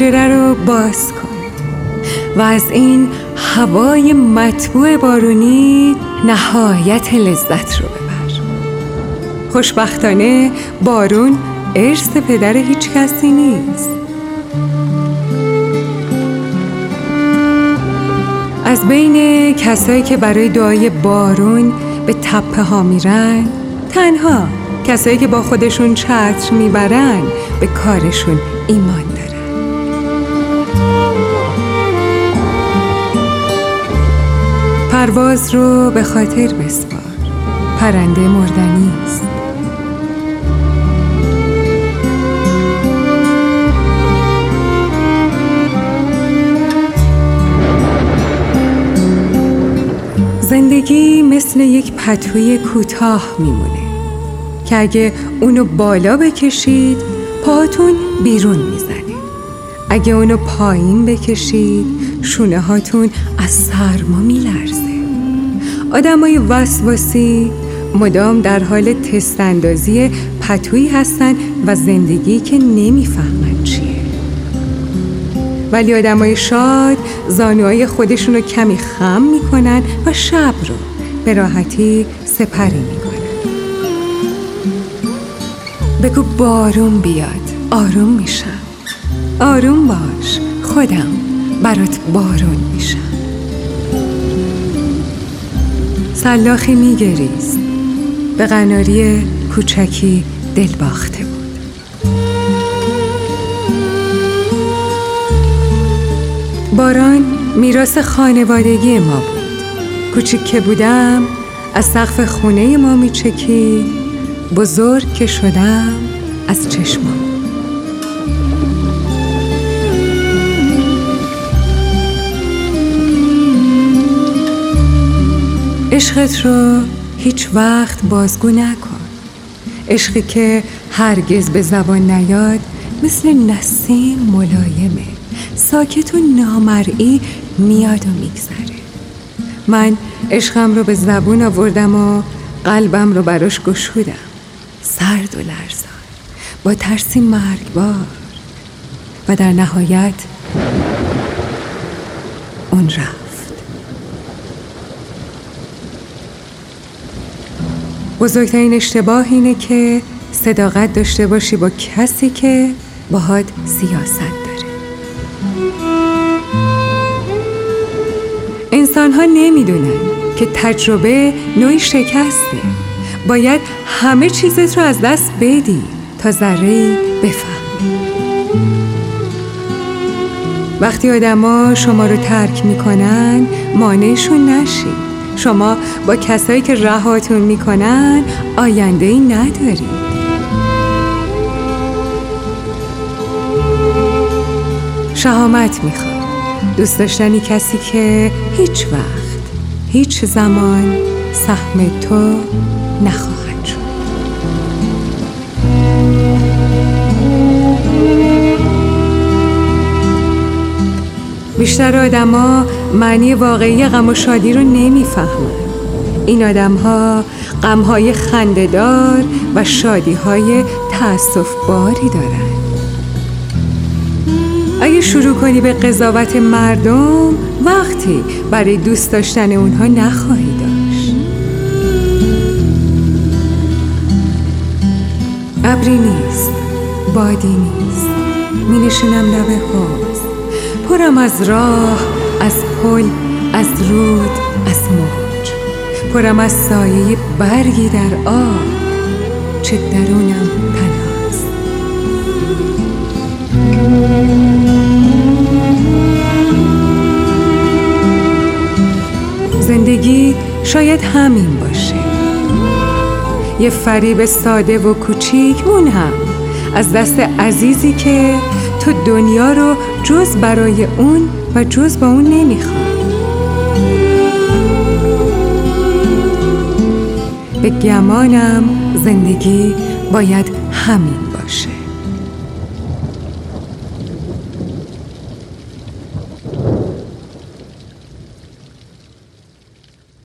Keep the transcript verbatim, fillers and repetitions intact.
پنجره رو باز کن و از این هوای مطبوع بارونی نهایت لذت رو ببر. خوشبختانه بارون ارث پدر هیچ کسی نیست. از بین کسایی که برای دعای بارون به تپه ها میرن، تنها کسایی که با خودشون چتر میبرن به کارشون ایمان دارن. پرواز رو به خاطر بسپار، پرنده مردنی است. زندگی مثل یک پتوی کوتاه میمونه که اگه اونو بالا بکشید پاهاتون بیرون میزنه، اگه اونو پایین بکشید شونه هاتون از سرما میلرزه. آدمای وسواسی مدام در حال تست اندازی پتویی هستن و زندگی که نمیفهمن چیه. ولی آدمای شاد زانوهای خودشون رو کمی خم میکنن و شب رو به راحتی سپری میکنن. بگو بارون بیاد، آروم میشم. آروم باش، خودم برات بارون میشم. سلاخی میگریست، به قناری کوچکی دل باخته بود. باران میراث خانوادگی ما بود. کوچیک که بودم از سقف خونه ما میچکید، بزرگ که شدم از چشمام. عشقت رو هیچ وقت بازگو نکن. عشقی که هرگز به زبان نیاد مثل نسیم ملایمه، ساکت و نامرئی میاد و میگذره. من عشقم رو به زبون آوردم و قلبم رو براش گشودم، سرد و لرزان، با ترسی مرگبار، و در نهایت اون رفت. بزرگترین اشتباه اینه که صداقت داشته باشی با کسی که باهات سیاست داره. انسان‌ها نمیدونن که تجربه نوعی شکسته. باید همه چیزت رو از دست بدی تا ذره‌ای بفهمی. وقتی آدما شما رو ترک میکنن مانعشون نشید. شما با کسایی که رهاتون میکنن آینده‌ای ندارید. شهامت میخواد، دوست داشتنی کسی که هیچ وقت هیچ زمان سهم تو نخواهد شد. بیشتر آدما معنی واقعی غم و شادی رو نمیفهمن. این آدم‌ها غم‌های خنده‌دار و شادی‌های تأسف‌باری دارن. اگه شروع کنی به قضاوت مردم، وقتی برای دوست داشتن اونها نخواهی داشت. ابری نیست، بادی نیست، می نشینم لب حوض، پرم از راه، از پل، از رود، از موج، پرم از سایه برگی در آب، چه درونم تنهاست. زندگی شاید همین باشه، یه فریب ساده و کوچیک، اون هم از دست عزیزی که تو دنیا رو جز برای اون و جز با اون نمیخوای. به گمانم زندگی باید همین باشه.